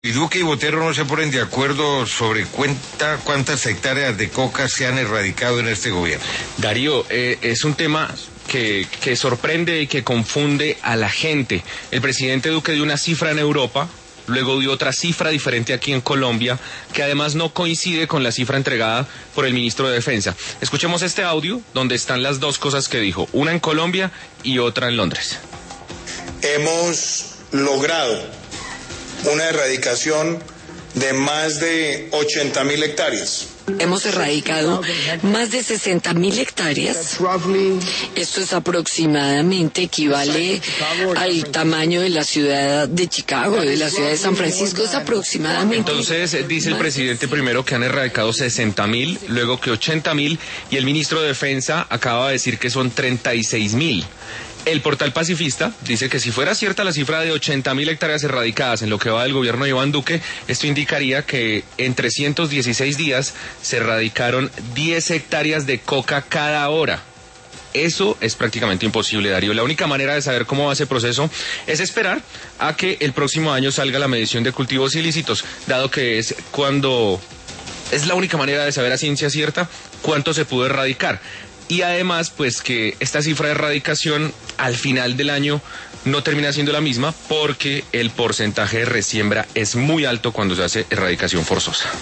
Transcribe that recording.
Y Duque y Botero no se ponen de acuerdo sobre cuántas hectáreas de coca se han erradicado en este gobierno. Darío, es un tema que sorprende y que confunde a la gente. El presidente Duque dio una cifra en Europa, luego dio otra cifra diferente aquí en Colombia, que además no coincide con la cifra entregada por el ministro de Defensa. Escuchemos este audio donde están las dos cosas que dijo, una en Colombia y otra en Londres. Hemos logrado una erradicación de más de 80.000 hectáreas. Hemos erradicado más de 60.000 hectáreas. Esto es aproximadamente, equivale al tamaño de la ciudad de Chicago, de la ciudad de San Francisco, es aproximadamente. Entonces, dice el presidente primero que han erradicado 60.000, luego que 80.000, y el ministro de Defensa acaba de decir que son 36.000. El portal pacifista dice que si fuera cierta la cifra de 80.000 hectáreas erradicadas en lo que va del gobierno de Iván Duque, esto indicaría que en 316 días se erradicaron 10 hectáreas de coca cada hora. Eso es prácticamente imposible, Darío. La única manera de saber cómo va ese proceso es esperar a que el próximo año salga la medición de cultivos ilícitos, dado que es la única manera de saber a ciencia cierta cuánto se pudo erradicar. Y además, pues que esta cifra de erradicación al final del año no termina siendo la misma porque el porcentaje de resiembra es muy alto cuando se hace erradicación forzosa.